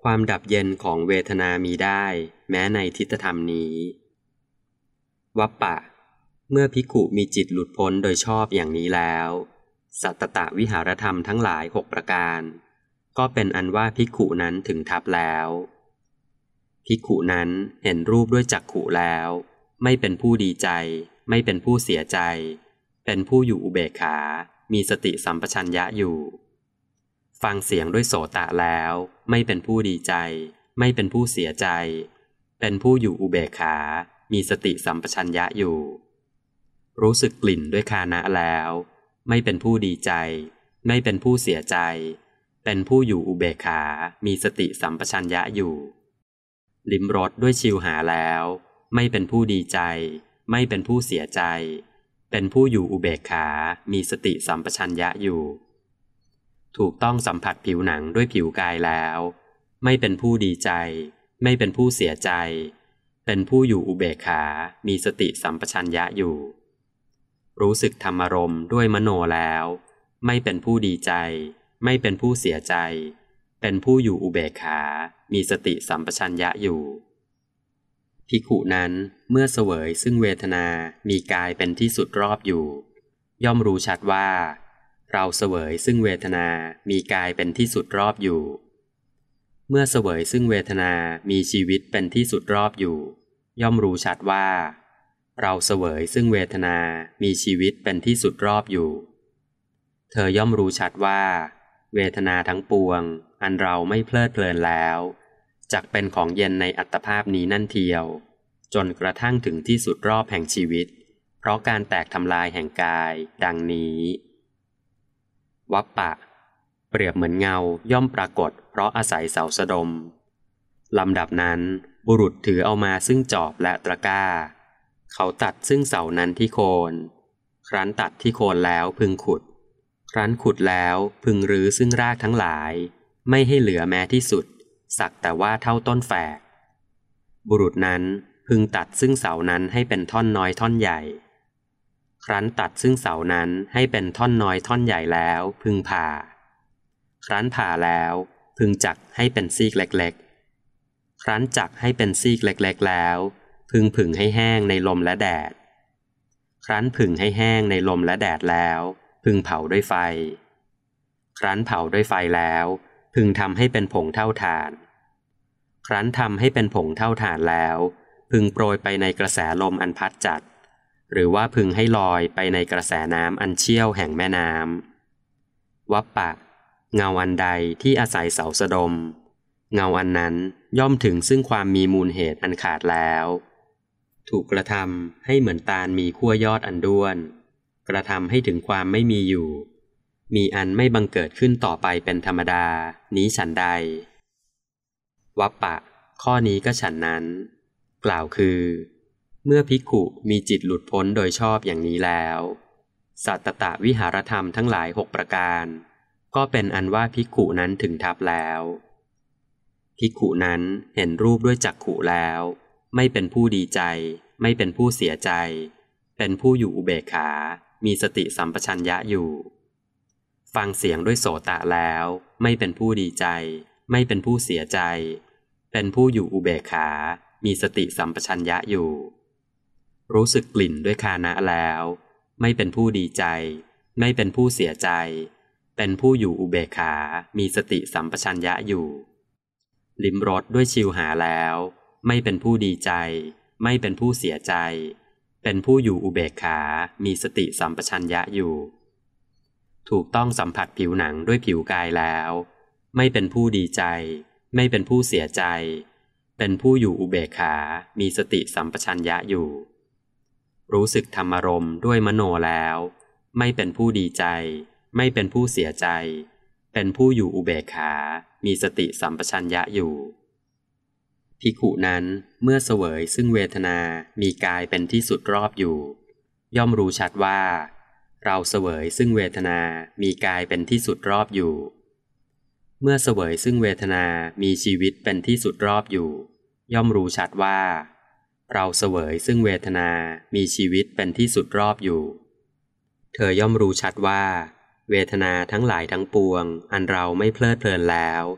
ความดับเย็นของเวทนามีได้แม้ในทิฏฐธรรมนี้วัปปะเมื่อภิกขุมีจิตหลุดพ้นโดยชอบอย่างนี้แล้วสัตตวิหารธรรมทั้งหลาย6ประการก็เป็นอันว่าภิกขุนั้นถึงทัพแล้วภิกขุนั้นเห็นรูปด้วยจักขุแล้วไม่เป็นผู้ดีใจไม่เป็นผู้เสียใจเป็นผู้อยู่อุเบกขามีสติสัมปชัญญะอยู่ฟังเสียงด้วยโสตะแล้วไม่เป็นผู้ดีใจไม่เป็นผู้เสียใจเป็นผู้อยู่อุเบกขามีสติสัมปชัญญะอยู่รู้สึกกลิ่นด้วยฆานะแล้วไม่เป็นผู้ดีใจไม่เป็นผู้เสียใจเป็นผู้อยู่อุเบกขามีสติสัมปชัญญะอยู่ลิ้มรสด้วยชิวหาแล้วไม่เป็นผู้ดีใจไม่เป็นผู้เสียใจเป็นผู้อยู่อุเบกขามีสติสัมปชัญญะอยู่ถูกต้องสัมผัสผิวหนังด้วยผิวกายแล้วไม่เป็นผู้ดีใจไม่เป็นผู้เสียใจเป็นผู้อยู่อุเบกขามีสติสัมปชัญญะอยู่รู้สึกธรรมารมณ์ด้วยมโนแล้วไม่เป็นผู้ดีใจไม่เป็นผู้เสียใจเป็นผู้อยู่อุเบกขามีสติสัมปชัญญะอยู่ภิกขุนั้นเมื่อเสวยซึ่งเวทนามีกายเป็นที่สุดรอบอยู่ย่อมรู้ชัดว่าเราเสวยซึ่งเวทนามีกายเป็นที่สุดรอบอยู่เมื่อเสวยซึ่งเวทนามีชีวิตเป็นที่สุดรอบอยู่ย่อมรู้ชัดว่าเราเสวยซึ่งเวทนามีชีวิตเป็นที่สุดรอบอยู่เธอย่อมรู้ชัดว่าเวทนาทั้งปวงอันเราไม่เพลิดเพลินแล้วจักเป็นของเย็นในอัตภาพนี้นั่นเทียวจนกระทั่งถึงที่สุดรอบแห่งชีวิตเพราะการแตกทำลายแห่งกายดังนี้วัปปะเปรียบเหมือนเงาย่อมปรากฏเพราะอาศัยเสาสะดมลำดับนั้นบุรุษถือเอามาซึ่งจอบและตะกร้าเขาตัดซึ่งเสานั้นที่โคนครั้นตัดที่โคนแล้วพึงขุดครั้นขุดแล้วพึงรื้อซึ่งรากทั้งหลายไม่ให้เหลือแม้ที่สุดสักแต่ว่าเท่าต้นแฝกบุรุษนั้นพึงตัดซึ่งเสานั้นให้เป็นท่อนน้อยท่อนใหญ่ครั้นตัดซึ่งเสานั้นให้เป็นท่อนน้อยท่อนใหญ่แล้วพึงผ่าครั้นผ่าแล้วพึงจักให้เป็นซีกเล็กๆครั้นจักให้เป็นซีกเล็กๆแล้วพึงผึ่งให้แห้งในลมและแดดครั้นผึ่งให้แห้งในลมและแดดแล้วพึงเผาด้วยไฟครั้นเผาด้วยไฟแล้วพึงทำให้เป็นผงเท่าถ่านครั้นทำให้เป็นผงเท่าถ่านแล้วพึงโปรยไปในกระแสลมอันพัดจัดหรือว่าพึงให้ลอยไปในกระแสน้ำอันเชี่ยวแห่งแม่น้ำวัปปะเงาอันใดที่อาศัยเสาสะดมเงาอันนั้นย่อมถึงซึ่งความมีมูลเหตุอันขาดแล้วถูกกระทำให้เหมือนตาลมีขั้วยอดอันด้วนกระทำให้ถึงความไม่มีอยู่มีอันไม่บังเกิดขึ้นต่อไปเป็นธรรมดานี้ฉันใดวัปปะข้อนี้ก็ฉันนั้นกล่าวคือเมื่อภิกขุมีจิตหลุดพ้นโดยชอบอย่างนี้แล้วสัตตวิหารธรรมทั้งหลาย6ประการก็เป็นอันว่าภิกขุนั้นถึงทัพแล้วภิกขุนั้นเห็นรูปด้วยจักขุแล้วไม่เป็นผู้ดีใจไม่เป็นผู้เสียใจเป็นผู้อยู่อุเบกขามีสติสัมปชัญญะอยู่ฟังเสียงด้วยโสตะแล้วไม่เป็นผู้ดีใจไม่เป็นผู้เสียใจเป็นผู้อยู่อุเบกขามีสติสัมปชัญญะอยู่รู้สึกกลิ่นด้วยฆานะแล้วไม่เป็นผู้ดีใจไม่เป็นผู้เสียใจเป็นผู้อยู่อุเบกขามีสติสัมปชัญญะอยู่ลิ้มรสด้วยชิวหาแล้วไม่เป็นผู้ดีใจไม่เป็นผู้เสียใจเป็นผู้อยู่อุเบกขามีสติสัมปชัญญะอยู่ถูกต้องสัมผัสผิวหนังด้วยผิวกายแล้วไม่เป็นผู้ดีใจไม่เป็นผู้เสียใจเป็นผู้อยู่อุเบกขามีสติสัมปชัญญะอยู่รู้สึกธรรมารมณ์ด้วยมโนแล้วไม่เป็นผู้ดีใจไม่เป็นผู้เสียใจเป็นผู้อยู่อุเบกขามีสติสัมปชัญญะอยู่ภิกขุนั้นเมื่อเสวยซึ่งเวทนามีกายเป็นที่สุดรอบอยู่ย่อมรู้ชัดว่าเราเสวยซึ่งเวทนามีกายเป็นที่สุดรอบอยู่เมื่อเสวยซึ่งเวทนามีชีวิตเป็นที่สุดรอบอยู่ย่อมรู้ชัดว่าเราเสวยซึ่งเวทนามีชีวิตเป็นที่สุดรอบอยู่เธอย่อมรู้ชัดว่าเวทนาทั้งหลายทั้งปวงอันเราไม่เพลิดเพลินแล้ว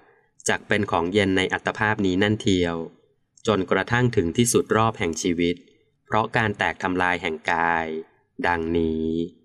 จักเป็นของเย็นในอัตภาพนี้นั่นเทียวจนกระทั่งถึงที่สุดรอบแห่งชีวิตเพราะการแตกทำลายแห่งกายดังนี้